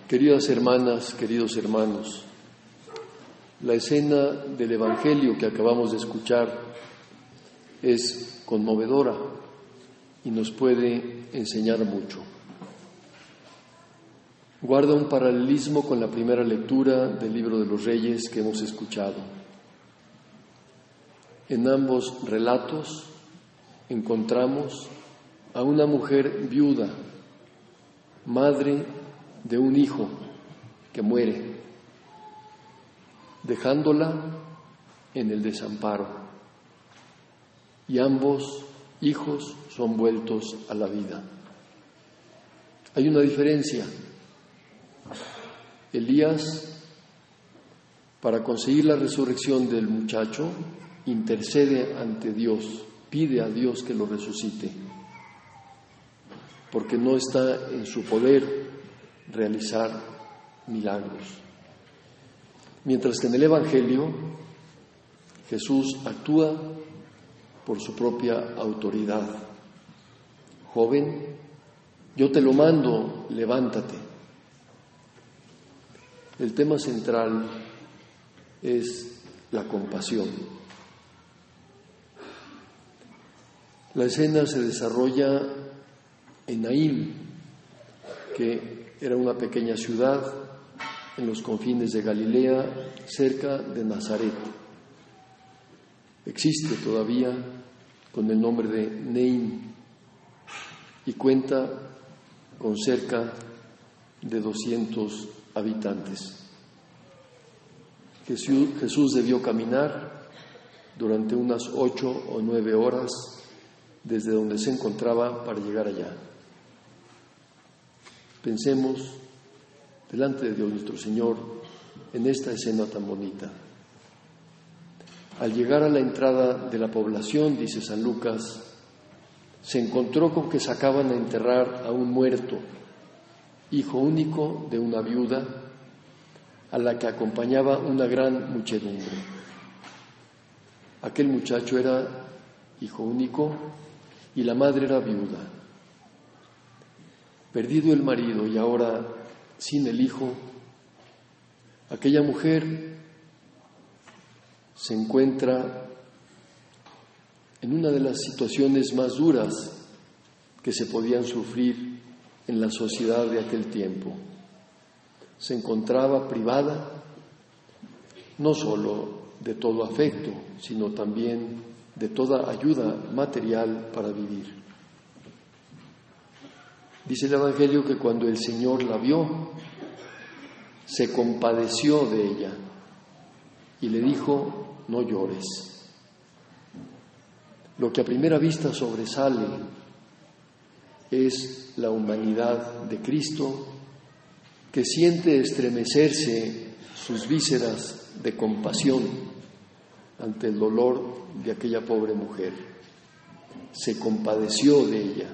Queridas hermanas, queridos hermanos, la escena del Evangelio que acabamos de escuchar es conmovedora y nos puede enseñar mucho. Guarda un paralelismo con la primera lectura del Libro de los Reyes que hemos escuchado. En ambos relatos encontramos a una mujer viuda, madre de un hijo que muere, dejándola en el desamparo, y ambos hijos son vueltos a la vida. Hay una diferencia. Elías, para conseguir la resurrección del muchacho, intercede ante Dios, pide a Dios que lo resucite, porque no está en su poder realizar milagros. Mientras que en el Evangelio Jesús actúa por su propia autoridad. Joven, yo te lo mando, levántate. El tema central es la compasión. La escena se desarrolla en Naín, que era una pequeña ciudad en los confines de Galilea, cerca de Nazaret. Existe todavía con el nombre de Naín y cuenta con cerca de 200 habitantes. Jesús debió caminar durante unas 8 o 9 horas desde donde se encontraba para llegar allá. Pensemos delante de Dios nuestro Señor en esta escena tan bonita. Al llegar a la entrada de la población, dice San Lucas, se encontró con que sacaban a enterrar a un muerto, hijo único de una viuda, a la que acompañaba una gran muchedumbre. Aquel muchacho era hijo único y la madre era viuda. Perdido el marido y ahora sin el hijo, aquella mujer se encuentra en una de las situaciones más duras que se podían sufrir en la sociedad de aquel tiempo. Se encontraba privada no solo de todo afecto, sino también de toda ayuda material para vivir. Dice el Evangelio que cuando el Señor la vio, se compadeció de ella y le dijo, no llores. Lo que a primera vista sobresale es la humanidad de Cristo, que siente estremecerse sus vísceras de compasión ante el dolor de aquella pobre mujer. Se compadeció de ella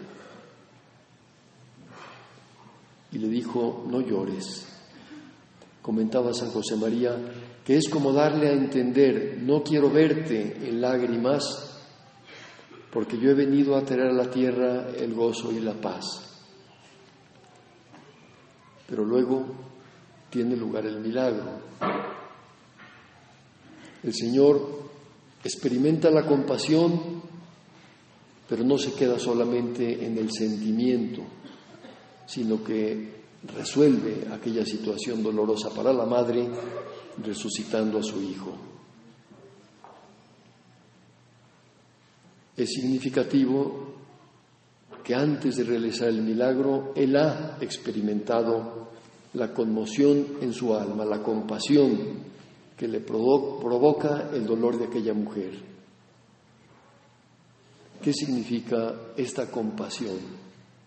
y le dijo, no llores. Comentaba San José María que es como darle a entender, no quiero verte en lágrimas, porque yo he venido a traer a la tierra el gozo y la paz. Pero luego tiene lugar el milagro. El Señor experimenta la compasión, pero no se queda solamente en el sentimiento, sino que resuelve aquella situación dolorosa para la madre, resucitando a su hijo. Es significativo que antes de realizar el milagro, Él ha experimentado la conmoción en su alma, la compasión que le provoca el dolor de aquella mujer. ¿Qué significa esta compasión?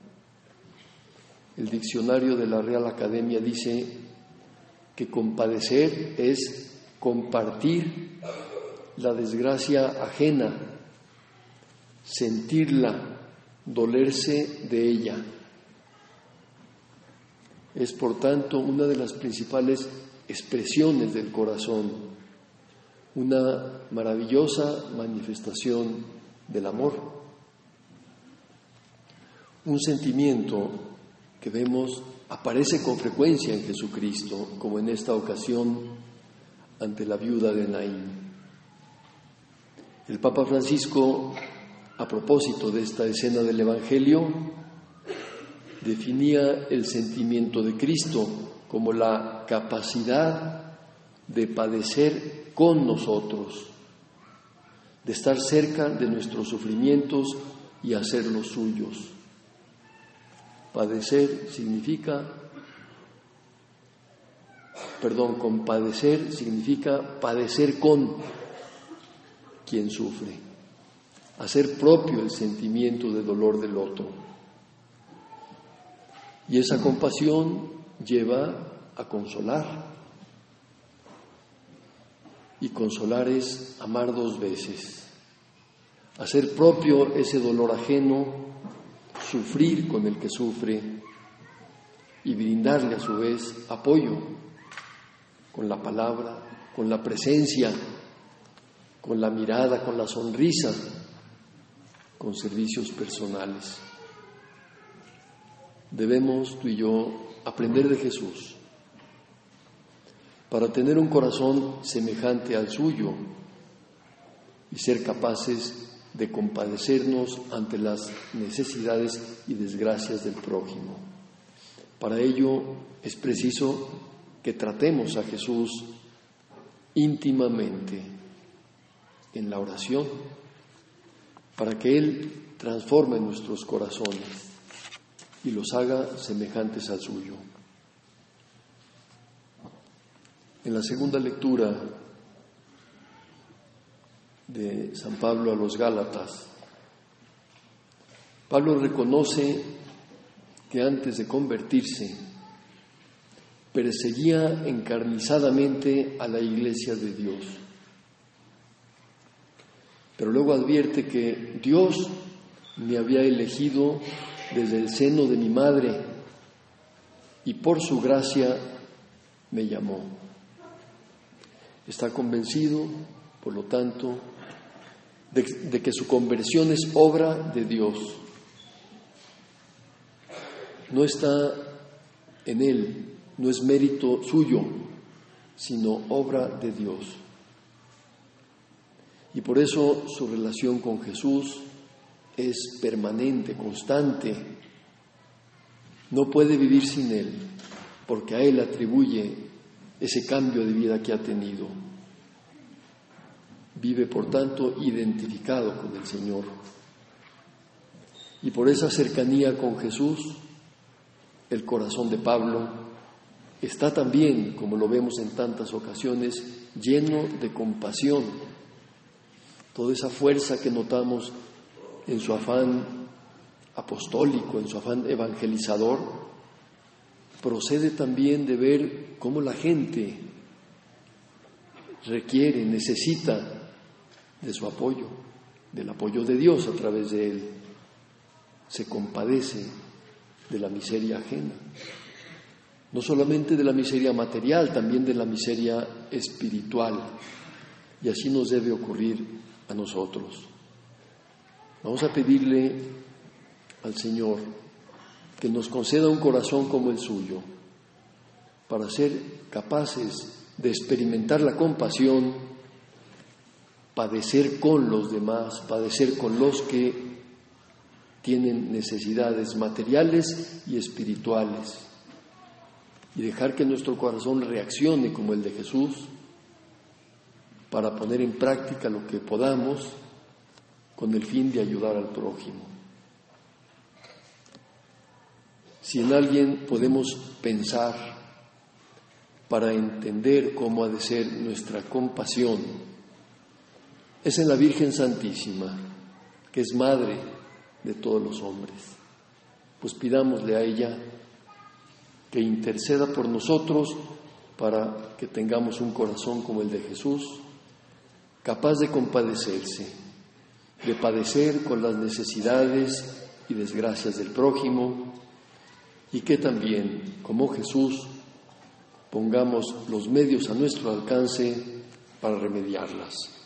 El diccionario de la Real Academia dice que compadecer es compartir la desgracia ajena, sentirla, dolerse de ella. Es, por tanto, una de las principales expresiones del corazón, una maravillosa manifestación del amor. Un sentimiento que vemos aparece con frecuencia en Jesucristo, como en esta ocasión ante la viuda de Naín. El Papa Francisco, a propósito de esta escena del Evangelio, definía el sentimiento de Cristo como la capacidad de padecer con nosotros, de estar cerca de nuestros sufrimientos y hacerlos suyos. Compadecer significa padecer con quien sufre, hacer propio el sentimiento de dolor del otro. Y esa compasión lleva a consolar. Y consolar es amar dos veces, hacer propio ese dolor ajeno, sufrir con el que sufre y brindarle a su vez apoyo con la palabra, con la presencia, con la mirada, con la sonrisa, con servicios personales. Debemos tú y yo aprender de Jesús para tener un corazón semejante al suyo y ser capaces de compadecernos ante las necesidades y desgracias del prójimo. Para ello es preciso que tratemos a Jesús íntimamente en la oración, para que Él transforme nuestros corazones y los haga semejantes al suyo. En la segunda lectura de San Pablo a los Gálatas, Pablo reconoce que antes de convertirse perseguía encarnizadamente a la Iglesia de Dios. Pero luego advierte que Dios me había elegido desde el seno de mi madre y por su gracia me llamó. Está convencido, por lo tanto, de que su conversión es obra de Dios. No está en él, no es mérito suyo, sino obra de Dios. Y por eso su relación con Jesús es permanente, constante. No puede vivir sin Él, porque a Él atribuye ese cambio de vida que ha tenido. Vive, por tanto, identificado con el Señor. Y por esa cercanía con Jesús, el corazón de Pablo está también, como lo vemos en tantas ocasiones, lleno de compasión. Toda esa fuerza que notamos en su afán apostólico, en su afán evangelizador, procede también de ver cómo la gente requiere, necesita de su apoyo, del apoyo de Dios a través de él. Se compadece de la miseria ajena, no solamente de la miseria material, también de la miseria espiritual, y así nos debe ocurrir a nosotros. Vamos a pedirle al Señor que nos conceda un corazón como el suyo, para ser capaces de experimentar la compasión, padecer con los demás, padecer con los que tienen necesidades materiales y espirituales, y dejar que nuestro corazón reaccione como el de Jesús, para poner en práctica lo que podamos con el fin de ayudar al prójimo. Si en alguien podemos pensar para entender cómo ha de ser nuestra compasión, es en la Virgen Santísima, que es Madre de todos los hombres. Pues pidámosle a ella que interceda por nosotros para que tengamos un corazón como el de Jesús, capaz de compadecerse, de padecer con las necesidades y desgracias del prójimo, y que también, como Jesús, pongamos los medios a nuestro alcance para remediarlas.